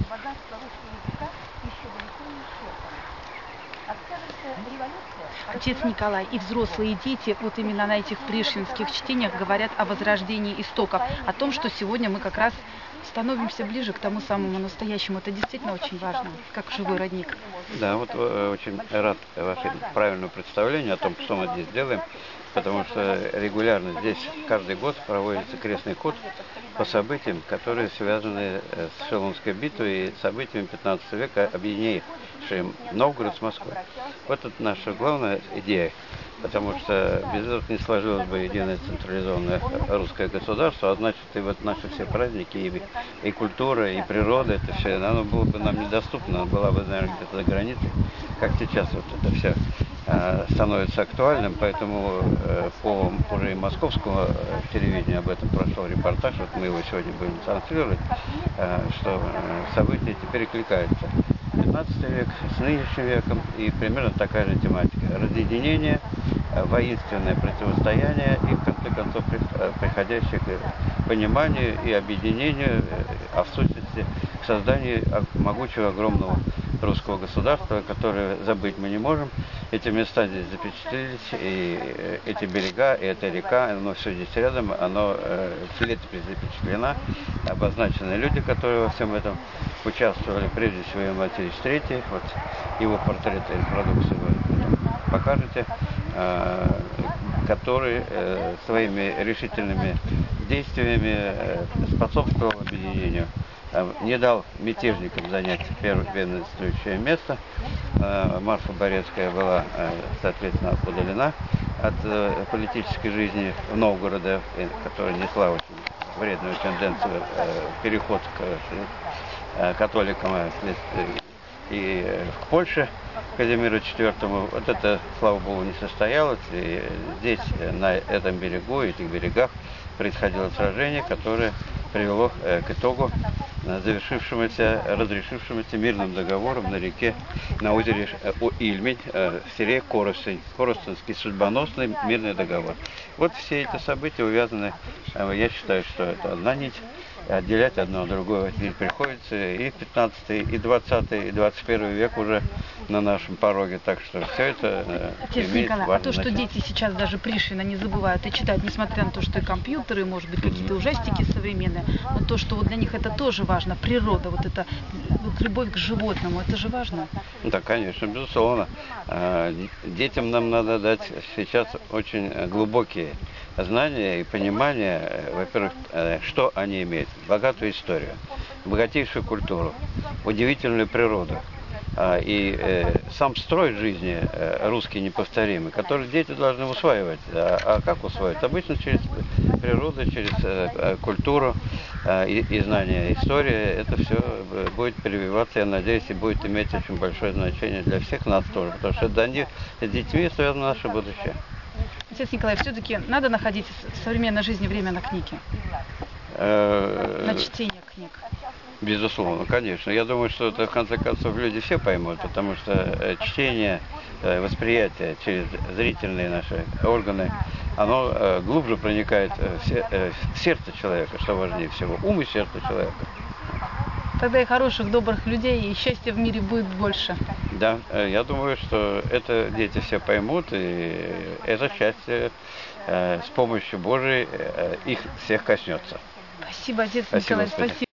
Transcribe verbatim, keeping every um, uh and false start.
Отец Николай и взрослые, и дети вот именно на этих пришвинских чтениях говорят о возрождении истоков, о том, что сегодня мы как раз становимся ближе к тому самому настоящему. Это действительно очень важно, как живой родник. Да, вот очень рад вашему правильному представлению о том, что мы здесь делаем, потому что регулярно здесь каждый год проводится крестный ход по событиям, которые связаны с Шелунской битвой и событиями пятнадцатого века, объединившим Новгород с Москвой. Вот это наша главная идея, потому что без этого не сложилось бы единое централизованное русское государство, а значит и вот наши все праздники, и, и культура, и природа, это все, оно было бы нам недоступно, оно была бы, наверное, где-то за границей, как сейчас вот это все становится актуальным, поэтому э, по уже и московскому телевидению об этом прошел репортаж, вот мы его сегодня будем транслировать, э, что события теперь перекликаются. пятнадцатый век с нынешним веком и примерно такая же тематика. Разъединение, воинственное противостояние и в конце концов приходящее к пониманию и объединению, а в сущности к созданию могучего огромного русского государства, которое забыть мы не можем. Эти места здесь запечатлелись, и эти берега, и эта река, оно все здесь рядом, оно в летописи запечатлено, обозначены люди, которые во всем этом участвовали, прежде всего Иван Васильевич третий, вот его портрет и репродукцию вы покажете, который своими решительными действиями способствовал объединению, не дал мятежникам занять первенствующее место. Марфа Борецкая была, соответственно, удалена от политической жизни Новгорода, которая несла очень вредную тенденцию переход к католикам и к Польше, к Казимиру четвёртому. Вот это, слава богу, не состоялось. И здесь, на этом берегу, этих берегах, происходило сражение, которое привело к итогу, завершившемуся, разрешившемуся мирным договором на реке, на озере Ильмень, в селе Коростень. Коростенский судьбоносный мирный договор. Вот все эти события увязаны, я считаю, что это одна нить, отделять одно от другого не приходится. И пятнадцатый, и двадцатый, и двадцать первый век уже на нашем пороге, так что все это Отец имеет Николай, а то, что значение. дети сейчас даже Пришвина не забывают и читают, несмотря на то, что и компьютеры, может быть, какие-то ужастики современные, но то, что вот для них это тоже важно, природа, вот это вот любовь к животному, это же важно. Да, конечно, безусловно. Детям нам надо дать сейчас очень глубокие знания и понимание, во-первых, что они имеют. Богатую историю, богатейшую культуру, удивительную природу. И э, сам строй жизни э, русский неповторимый, который дети должны усваивать. А, а как усваивать? Обычно через природу, через э, культуру э, и, и знания истории. Это все будет прививаться, я надеюсь, и будет иметь очень большое значение для всевсех нас тоже, потому что до них, с детьми связано наше будущее. Отец Николай, все-таки надо находить в современной жизни время на книги, Э, на чтение книг. Безусловно, конечно. Я думаю, что это в конце концов люди все поймут, потому что чтение, восприятие через зрительные наши органы, оно глубже проникает в сердце человека, что важнее всего, ум и сердце человека. Тогда и хороших, добрых людей, и счастья в мире будет больше. Да, я думаю, что это дети все поймут, и это счастье с помощью Божией их всех коснется. Спасибо, отец Спасибо, Николай, Господи. спасибо.